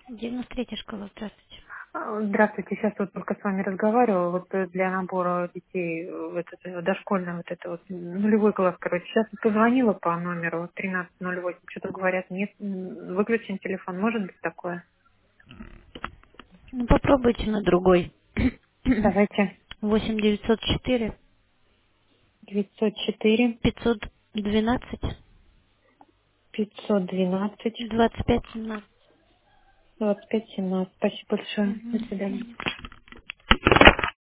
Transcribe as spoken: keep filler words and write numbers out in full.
девяносто третья школа, здравствуйте. А, Здравствуйте, сейчас вот только с вами разговаривала, вот э, для набора детей, э, вот это, дошкольный, вот это вот, м, нулевой класс, короче. Сейчас позвонила по номеру тринадцать ноль восемь, что-то говорят, нет, м, выключен телефон, может быть такое? Ну, попробуйте на другой. Давайте. Восемь девятьсот четыре девятьсот четыре пятьсот двенадцать пятьсот двенадцать двадцать пять семнадцать. двадцать пять семнадцать. Спасибо большое. До свидания. Угу.